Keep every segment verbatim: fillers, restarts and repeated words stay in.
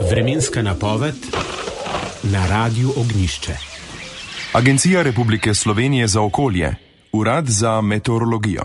Vremenska napoved na Radiu Ognjišče. Agencija Republike Slovenije za okolje, Urad za meteorologijo.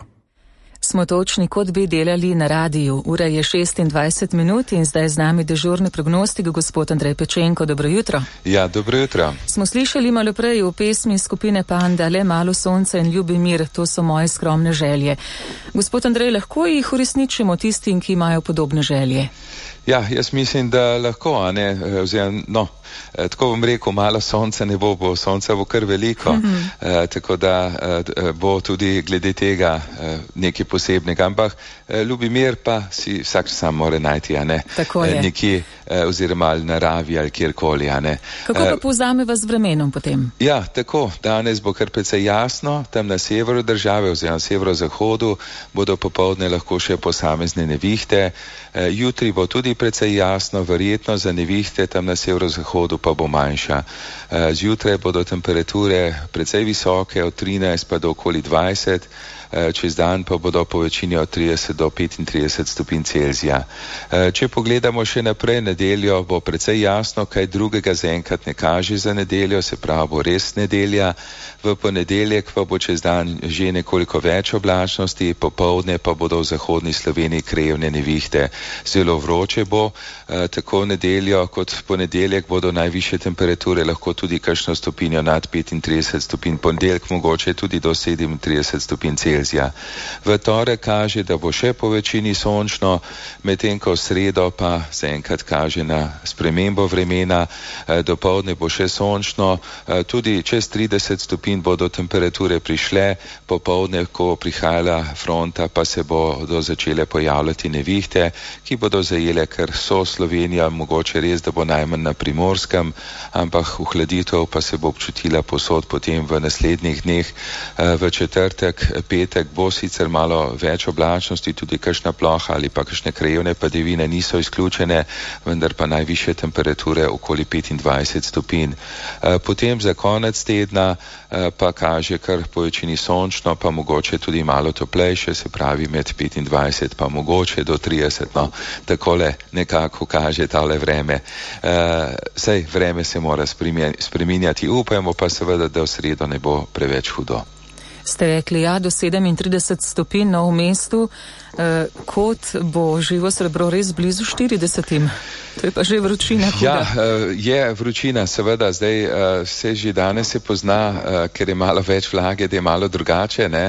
Smo točni, kot bi delali na radiju. Ura je šestindvajset minut in zdaj z nami dežurni prognostik, gospod Andrej Pečenko. Dobro jutro. Ja, dobro jutro. Smo slišali malo prej v pesmi skupine Panda, le malo sonca in ljubi mir, to so moje skromne želje. Gospod Andrej, lahko jih uresničimo tistim, ki imajo podobne želje? Ja, jaz mislim, da lahko, a ne, oziroma, no, tako bom rekel, malo sonca ne bo, bo sonca bo kar veliko, mm-hmm. eh, tako da eh, bo tudi glede tega eh, nekaj posebnega, ampak eh, ljubi mir pa si vsak sam mora najti, a ne, eh, nekje eh, oziroma ali naravi ali kjerkoli, a ne. Kako pa povzame vas vremenom potem? Ja, tako, danes bo kar precej jasno, tam na severu države oziroma severozahodu bodo popoldne lahko še posamezne nevihte, eh, jutri bo tudi precej jasno, verjetno za nevihte tam na severozahodu pa bo manjša. Zjutraj bodo temperature precej visoke, od trinajst pa do okoli dvajset, čez dan pa bodo po večini od trideset do petintrideset stopinj Celzija. Če pogledamo še naprej, nedeljo bo precej jasno, kaj drugega zaenkrat ne kaže za nedeljo, se pravi bo res nedelja. V ponedeljek pa bo čez dan že nekoliko več oblačnosti, popoldne pa bodo v zahodni Sloveniji krajevne nevihte. Zelo vroče bo, tako v nedeljo kot v ponedeljek bodo najvišje temperature lahko tudi kakšno stopinjo nad petintrideset stopinj, ponedeljek mogoče tudi do sedemintrideset stopinj Celzija. V torek kaže, da bo še po večini sončno, medtem ko v sredo pa zaenkrat kaže na spremembo vremena, dopoldne bo še sončno, tudi čez trideset stopinj bodo temperature prišle, popoldne, ko prihajala fronta, pa se bodo začele pojavljati nevihte, ki bodo zajele kar so Slovenija, mogoče res, da bo najmanj na Primorskem, ampak ohladitev pa se bo občutila posod potem v naslednjih dneh. V četrtek, petek bo sicer malo več oblačnosti, tudi kakšna ploha ali pa kakšne krajevne padavine niso izključene, vendar pa najvišje temperature okoli petindvajset stopinj. Potem za konec tedna pa kaže kar po večini sončno, pa mogoče tudi malo toplejše, se pravi med petindvajset pa mogoče do trideset, no, takole nekako kaže tale vreme. Uh, sej vreme se mora spreminjati, upajmo pa seveda, da v sredo ne bo preveč hudo. Ste rekli, ja, do sedemintrideset stopinj na v mestu, eh, kot bo živo srebro res blizu štiridesetim. To je pa že vročina huda. Ja, je vročina, seveda, zdaj se že danes se pozna, ker je malo več vlage, da je malo drugače, ne,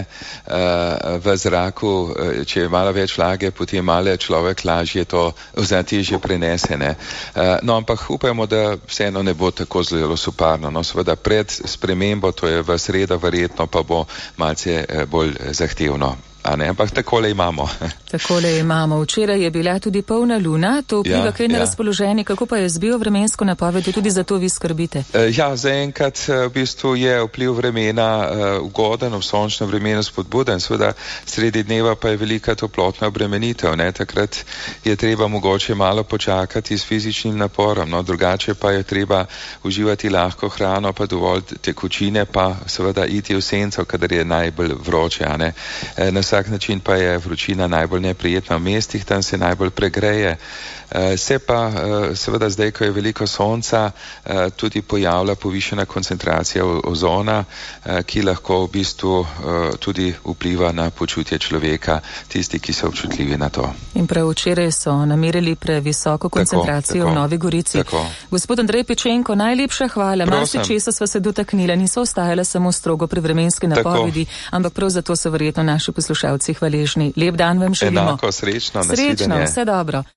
v zraku, če je malo več vlage, potem malo človek lažje to, oziroma težje prenese, ne. No, ampak upajmo, da vseeno ne bo tako zelo suparno, no, seveda pred spremembo, to je v sredo verjetno, pa bo malce bolj zahtevno. A ne, ampak takole imamo. Takole imamo. Včeraj je bila tudi polna luna, to vpliva ja, kaj na ja. razpoloženje, kako pa je z biovremensko napovedjo, tudi za to vi skrbite? Ja, zaenkrat v bistvu je vpliv vremena ugoden, v sončnem vremenu spodbuden, seveda sredi dneva pa je velika toplotna obremenitev, ne, takrat je treba mogoče malo počakati s fizičnim naporom, no, drugače pa je treba uživati lahko hrano, pa dovolj tekočine, pa seveda iti v senco, kadar je najbolj vroče, a ne. Na vsak način pa je vročina najbolj neprijetna v mestih, tam se najbolj pregreje. Se pa seveda zdaj, ko je veliko sonca, tudi pojavlja povišena koncentracija ozona, ki lahko v bistvu tudi vpliva na počutje človeka, tisti, ki so občutljivi na to. In prav včeraj so namerili previsoko koncentracijo tako, tako, v Novi Gorici. Tako. Gospod Andrej Pečenko, najlepša hvala. Marsi česa sva se dotaknila, niso ostajala samo strogo pri vremenski napovedi, tako. Ampak prav zato so verjetno naši poslušalci hvaležni. Lep dan vam želimo. Enako, srečno, srečno, vse dobro.